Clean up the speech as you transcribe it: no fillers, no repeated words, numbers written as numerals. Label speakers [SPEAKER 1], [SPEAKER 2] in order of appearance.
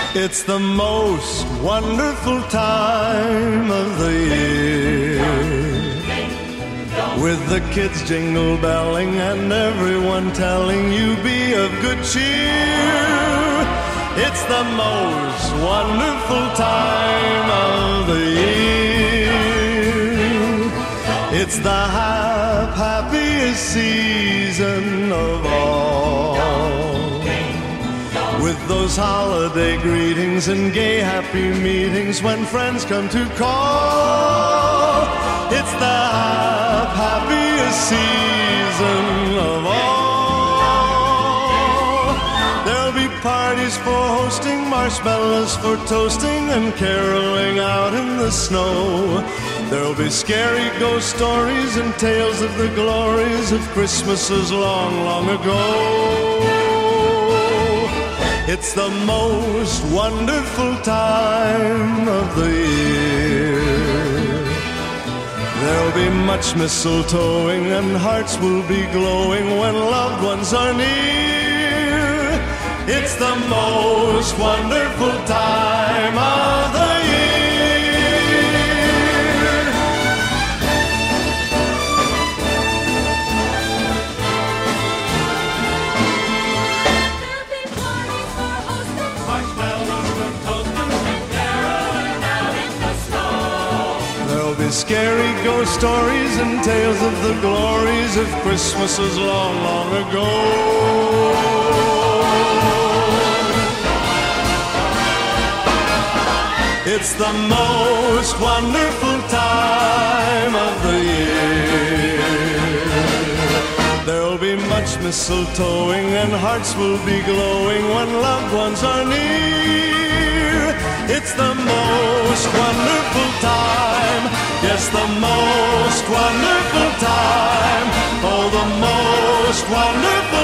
[SPEAKER 1] It's the most wonderful time of the year, with the kids jingle belling and everyone telling you be of good cheer. It's the most wonderful time of the year. It's the happiest season of all, with those holiday greetings and gay happy meetings when friends come to call. It's the happiest season of all. There'll be parties for hosting, marshmallows for toasting, and caroling out in the snow. There'll be scary ghost stories and tales of the glories of Christmases long, long ago. It's the most wonderful time of the year. There'll be much mistletoeing and hearts will be glowing when loved ones are near. It's the most wonderful time of the year. Scary ghost stories and tales of the glories of Christmases long, long ago. It's the most wonderful time of the year. There'll be much mistletoeing and hearts will be glowing when loved ones are near. It's the most wonderful time. Yes, the most wonderful time. Oh, the most wonderful